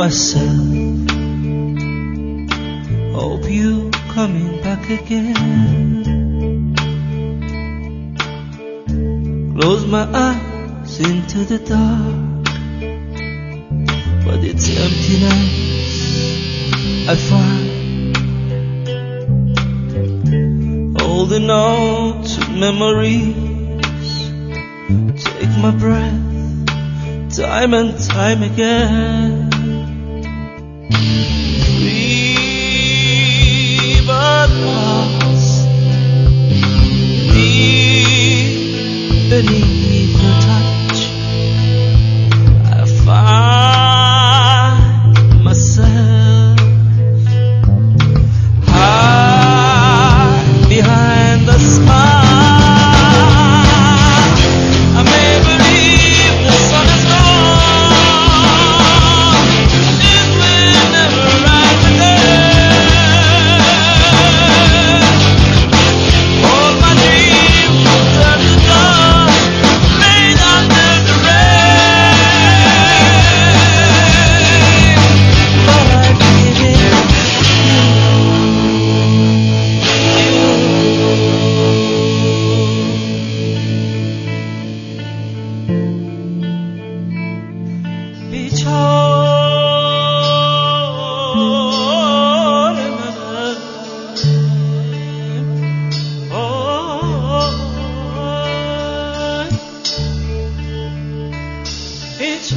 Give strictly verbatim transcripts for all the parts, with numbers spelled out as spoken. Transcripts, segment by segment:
myself. Hope you coming back again. Close my eyes into the dark, but it's emptiness I find. Holding on to memories, take my breath time and time again. Free but lost, deep beneath your touch, I find myself hide behind the smile. I may believe the sun is gone, it will never rise again. All my dreams will turn to dust, laid under the rain. But I give it Each heart another. Oh, each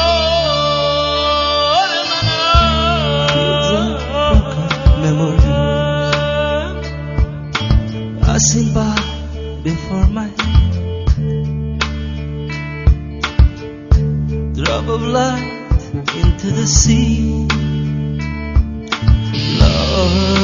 heart another. Memories passing by before my head. Drop of light into the sea. Love